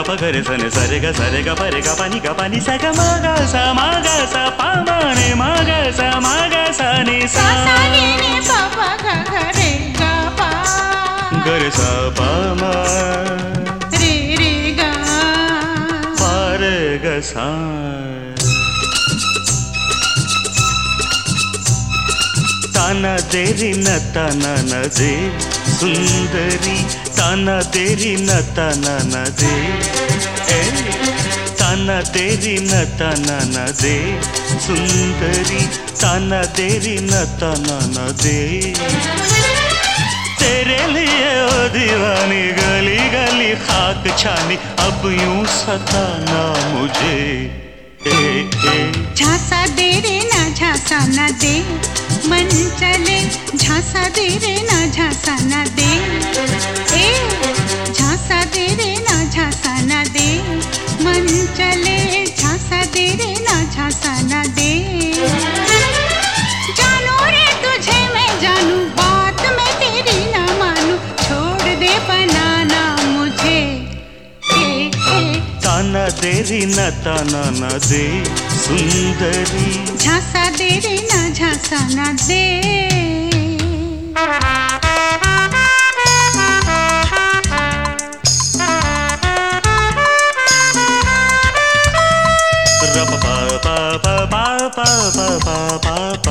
प ग रे सा नि सा रे ग प नि सा ग म ग सा प म नि म ग सा नि सा ग रे सा प म रे गा प रे ग सा ताना देरी न ताना न दे सुंदरी ताना देरी न ताना न दे ताना देरी न ताना न दे सुंदरी ताना देरी न ताना न दे तेरे लिए ओ दीवानी गली गली खाक छानी अब यूं सताना मुझे झांसा दे रे ना झांसा ना दे मन चले झांसा दे रे ना झांसा ना दे झांसा दे रे ना झांसा ना दे मन चले झांसा दे रे ना झांसा ना दे जानू रे तुझे मैं जानू बात मैं तेरी ना मानू छोड़ दे बनाना मुझे ताना देरी न ताना न दे सुंदरी झांसा दे रे ना झांसा ना दे रप पा पा पा पा पा पा पा पा पा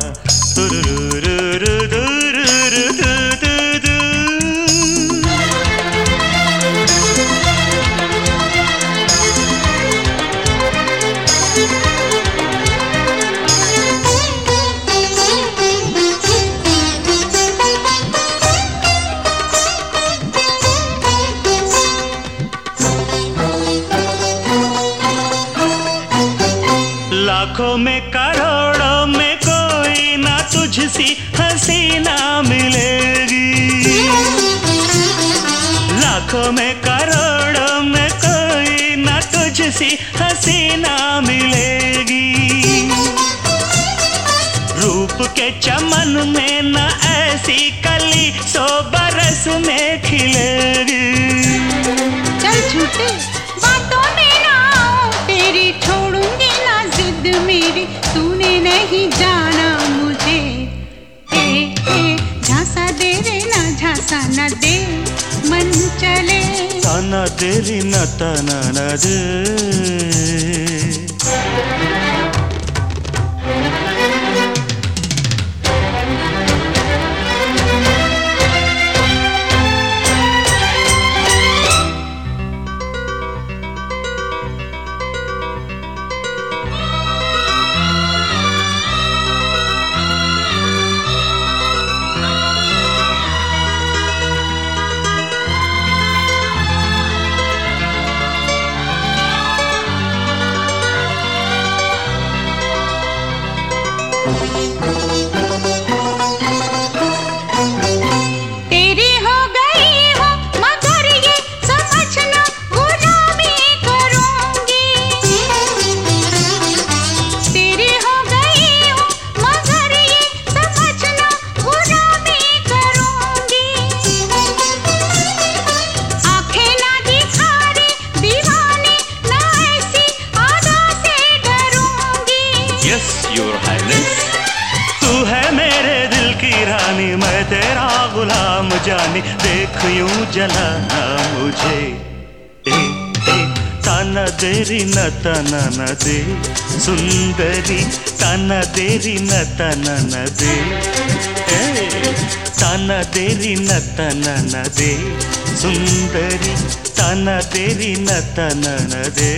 लाखों में करोड़ों में कोई ना तुझसी हसीना मिलेगी लाखों में करोड़ों में कोई ना तुझसी हसीना मिलेगी रूप के चमन में न ऐसी कली 100 बरस में खिलेगी चल झूठे बातों में ना आओ तेरी छोड़ूंगी ना जिद मेरी तूने नहीं जाना मुझे झांसा दे रे ना झांसा ना दे मन चले ताना तेरी न ताना न दे तेरी हो गई हो मगर ये समझना गुलामी करूंगी तेरी हो गई हो मगर ये समझना गुलामी करूंगी आंखें ना दिखा रे दीवाने ना ऐसी आदा से डरूंगी यस योर हाइनेस तू है मेरे दिल की रानी मैं तेरा गुलाम जानी देख यूं जलाना मुझे ताना देरी न ताना न दे सुंदरी ताना देरी न ताना न दे ताना देरी न ताना न दे सुंदरी ताना देरी न ताना न दे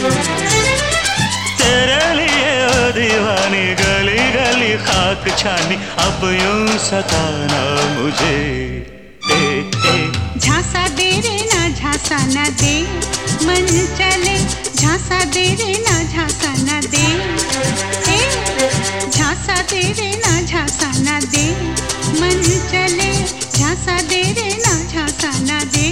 तेरे लिए ओ दीवानी गली गली खाक छानी अब यूं सताना मुझे झांसा दे रे ना झांसा ना दे मन चले झांसा दे रे ना झांसा ना दे झांसा दे रे ना झांसा ना दे मन चले झांसा दे रे ना झांसा ना दे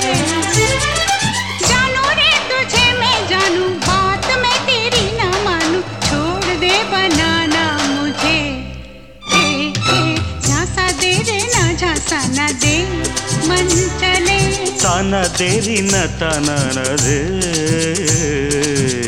जानू रे तुझे मैं जानू बात मैं तेरी ना मानू छोड़ दे बनाना मुझे झांसा दे रे ना झांसा ना दे मन चले ताना देरी न ताना न दे